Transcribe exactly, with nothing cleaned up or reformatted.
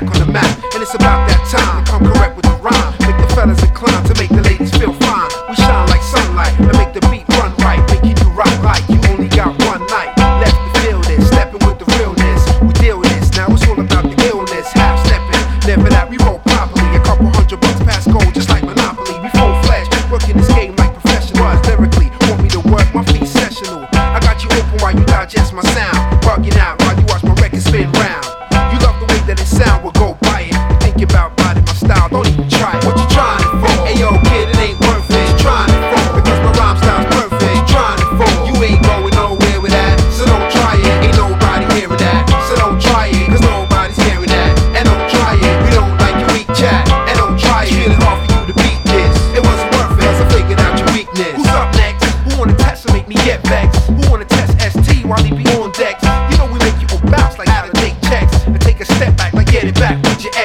back on the map. And it's about that time to come correct with the rhyme. Make the fellas inclined to make the ladies feel fine. We shine like sunlight and make the beat run right. Making you rock like you only got one night left to feel this. Stepping with the realness, we deal with this. Now it's all about the illness. Half stepping, never that we roll properly. A couple hundred bucks past gold, just like Monopoly. We full flash, working this game like professionals. Lyrically, want me to work my feet sessional. I got you open while you digest my sound. Bugging out while you watch my record spin round. You love the way that it sound, well go buy it. You think about biting my style, don't even try it. What you trying it for? Hey yo kid, it ain't worth it. You trying it for? Because my rhyme style's perfect. You trying it for? You ain't going nowhere with that, so don't try it. Ain't nobody hearing that, so don't try it. Cause nobody's hearing that, and don't try it. We don't like your weak chat, and don't try it. Feeling hard for you to beat this. It wasn't worth it, cause I figured out your weakness. Who's up next? Who wanna test and make me get vexed? Who wanna test S T while he be on decks? You know we make you go bounce like how to take checks and take a step back like get it back with your ex.